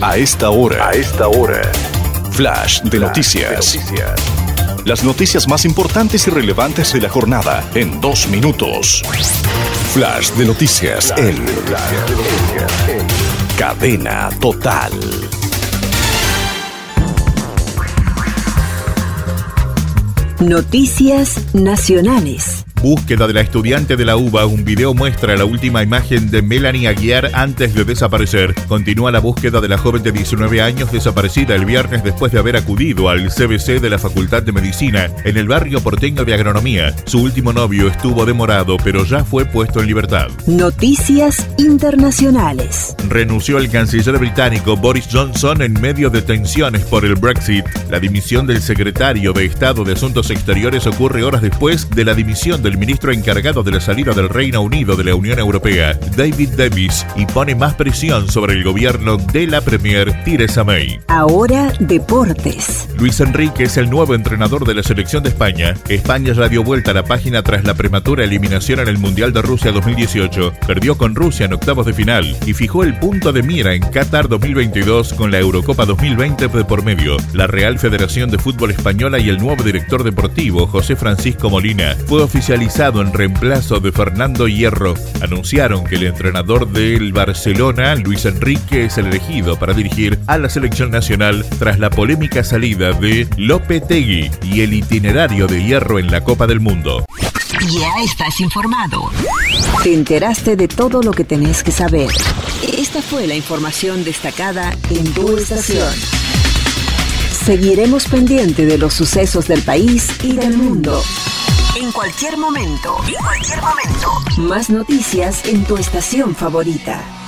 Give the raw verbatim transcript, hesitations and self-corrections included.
A esta hora. A esta hora. Flash de noticias. de noticias. Las noticias más importantes y relevantes de la jornada en dos minutos. Flash de noticias en Cadena Total. Noticias nacionales. Búsqueda de la estudiante de la UBA. Un video muestra la última imagen de Melanie Aguiar antes de desaparecer. Continúa la búsqueda de la joven de diecinueve años desaparecida el viernes después de haber acudido al C B C de la Facultad de Medicina en el barrio porteño de Agronomía. Su último novio estuvo demorado, pero ya fue puesto en libertad. Noticias internacionales. Renunció el canciller británico Boris Johnson en medio de tensiones por el Brexit. La dimisión del secretario de Estado de Asuntos Exteriores ocurre horas después de la dimisión del ministro encargado de la salida del Reino Unido de la Unión Europea, David Davis, y pone más presión sobre el gobierno de la Premier Theresa May. Ahora, deportes. Luis Enrique es el nuevo entrenador de la selección de España. España ya dio vuelta a la página tras la prematura eliminación en el Mundial de Rusia dos mil dieciocho. Perdió con Rusia en octavos de final y fijó el punto de mira en Qatar dos mil veintidós con la Eurocopa dos mil veinte de por medio. La Real Federación de Fútbol Española y el nuevo director deportivo, José Francisco Molina, fue oficializado en reemplazo de Fernando Hierro. Anunciaron que el entrenador del Barcelona, Luis Enrique, es el elegido para dirigir a la selección nacional tras la polémica salida de Lopetegui y el itinerario de Hierro en la Copa del Mundo. Ya estás informado. Te enteraste de todo lo que tenés que saber. Esta fue la información destacada en tu estación. Seguiremos pendiente de los sucesos del país y del mundo. En cualquier momento, en cualquier momento. Más noticias en tu estación favorita.